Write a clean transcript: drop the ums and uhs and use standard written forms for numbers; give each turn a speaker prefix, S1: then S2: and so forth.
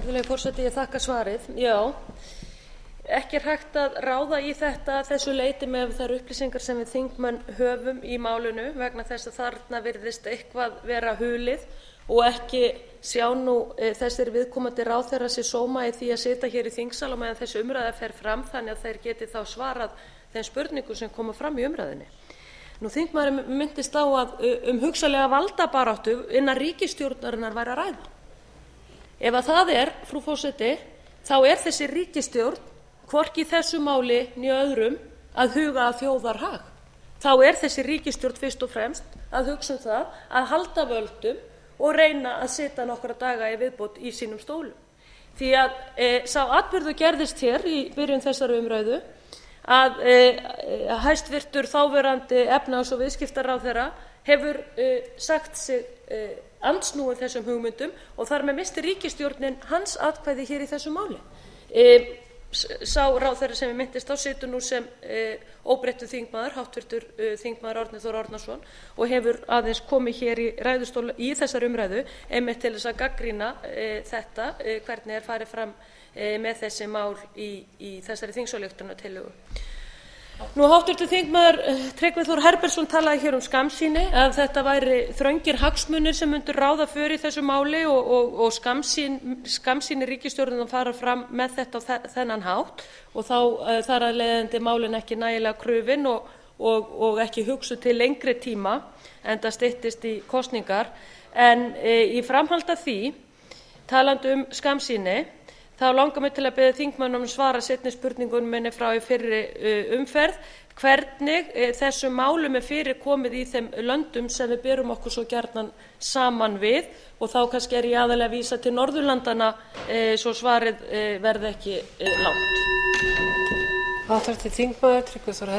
S1: Virðulegi forseti, ég þakka svarið. Já, ekki hægt að ráða í þetta að þessu leyti með þær upplýsingar sem við þingmenn höfum í málinu vegna þess að þarna virðist eitthvað vera hulið og ekki sjá nú þessir viðkomandi ráðherrar sér sóma í því að sitja hér í þingsal á meðan þessi umræða fer fram þannig að þeir geti þá svarað þeim spurningum sem koma fram í umræðunni. Þingmaðurinn minntist á að hugsanlega valdabaráttu innan ríkisstjórnarinnar væri að ræða. Ef að það frú forseti, þá þessi ríkisstjórn hvorki í þessu máli né öðrum að huga að þjóðarhag. Þá þessi ríkisstjórn fyrst og fremst að hugsa það að halda völdum og reyna að sitja nokkra daga í viðbót í sínum stólum. Því að sá atburður gerðist hér í byrjun þessarar umræðu að hæstvirtur þáverandi efnahags- og viðskiptaráðherra hefur sagt sig andsnúinn þessum hugmyndum og þar með missti ríkisstjórnin hans atkvæði hér í þessu máli. Sá ráðherra sem ég minntist á situr nú sem óbreyttur þingmaður, háttvirtur þingmaður Árni Þór Árnason og hefur aðeins komið hér í ræðustól í þessari umræðu einmitt til þess að gagnrýna þetta, hvernig farið fram með þessi mál í þessari þingsályktunartillögu. Háttvirtur þingmaður Tryggvi Þór Herbertsson talaði hér skammsýni, að þetta væri þröngir hagsmunir sem myndu ráða för í þessu máli og skammsýni ríkisstjórnin að fara fram með þetta á þennan hátt og þá þar af leiðandi málin ekki nægilega krufin og ekki hugsuð til lengri tíma enda styttist í kosningar. En í framhaldi af því, talandi skammsýni, þá langar mig til að biðja þingmanninn að svara seinni spurningunni minni frá í fyrri umferð, hvernig þessum málum fyrir komið í þeim löndum sem við berum okkur svo gjarnan saman við og þá kannski ég aðallega að vísa til Norðurlandanna svo svarið verði ekki langt.